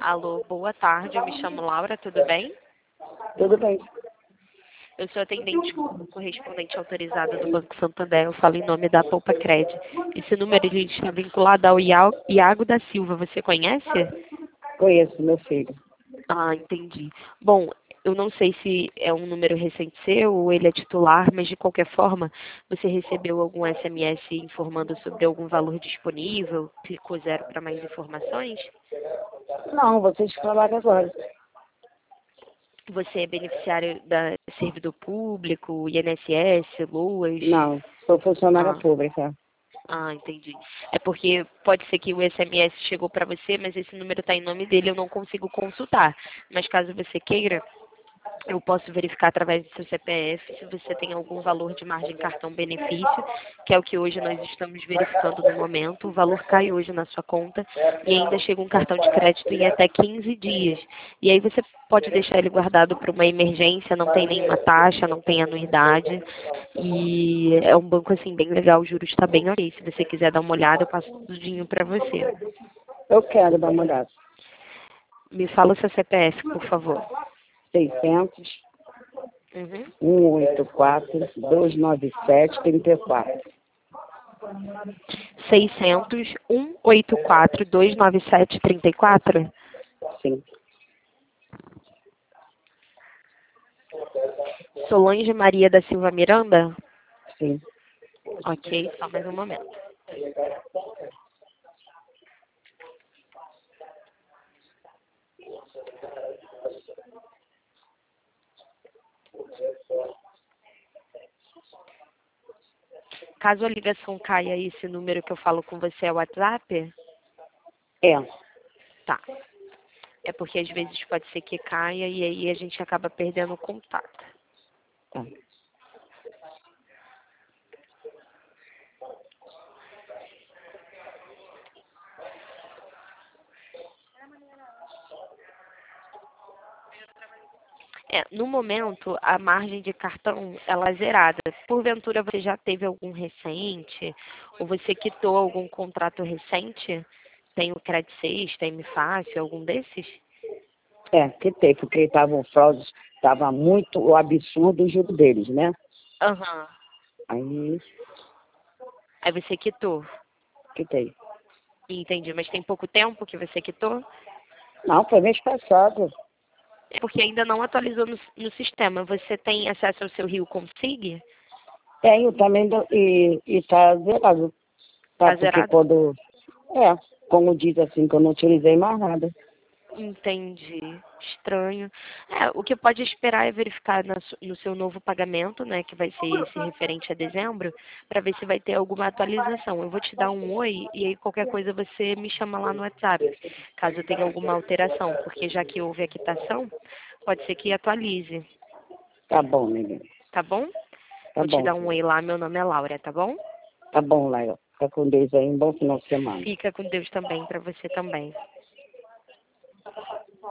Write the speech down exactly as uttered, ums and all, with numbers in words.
Alô, boa tarde, eu me chamo Laura, tudo bem? Tudo bem. Eu sou atendente correspondente autorizada do Banco Santander, eu falo em nome da Poupa Cred. Esse número ele está vinculado ao Ia- Iago da Silva, você conhece? Conheço meu filho. Ah, entendi. Bom, eu não sei se é um número recente seu ou ele é titular, mas de qualquer forma, você recebeu algum S M S informando sobre algum valor disponível? Clicou zero para mais informações? Não, vocês falaram agora. Você é beneficiário da servidor público, I N S S, LOAS? Não, sou funcionária Ah, pública. ah, entendi. É porque pode ser que o S M S chegou para você, mas esse número está em nome dele, eu não consigo consultar. Mas caso você queira, eu posso verificar através do seu C P F se você tem algum valor de margem cartão benefício, que é o que hoje nós estamos verificando no momento. O valor cai hoje na sua conta e ainda chega um cartão de crédito em até quinze dias. E aí você pode deixar ele guardado para uma emergência, não tem nenhuma taxa, não tem anuidade. E é um banco assim bem legal, o juros está bem ok. Se você quiser dar uma olhada, eu passo tudinho para você. Eu quero dar uma olhada. Me fala o seu C P F, por favor. seiscentos, Uhum. cento e oitenta e quatro, duzentos e noventa e sete, trinta e quatro. seiscentos, cento e oitenta e quatro, duzentos e noventa e sete, trinta e quatro? Sim. Solange Maria da Silva Miranda? Sim. Ok, só mais um momento. Caso a ligação caia, esse número que eu falo com você é o WhatsApp? É. Tá. É porque às vezes pode ser que caia e aí a gente acaba perdendo o contato. Tá. É, no momento, a margem de cartão, ela é zerada. Porventura, você já teve algum recente? Ou você quitou algum contrato recente? Tem o Credit Sexta, M Fácil, algum desses? É, que tem, porque estavam fraudes, estava muito absurdo o juro deles, né? Aham. Aí, Aí você quitou. que tem. Entendi, mas tem pouco tempo que você quitou? Não, foi mês passado. É porque ainda não atualizou no, no sistema. Você tem acesso ao seu Rio Consig? Tenho também, do- e está zerado. Tá, Tá porque zerado? quando, é, como diz assim, que eu não utilizei mais nada. Entendi. Estranho. É, o que pode esperar é verificar na su- no seu novo pagamento, né, que vai ser esse referente a dezembro, para ver se vai ter alguma atualização. Eu vou te dar um oi e aí qualquer coisa você me chama lá no WhatsApp, caso tenha alguma alteração, porque já que houve a quitação, pode ser que atualize, Tá bom, menino. tá bom? Tá Vou te bom, dar um filho. oi lá, meu nome é Laura, tá bom? Tá bom, Laila. Fica com Deus aí. Um bom final de semana. Fica com Deus também, para você também.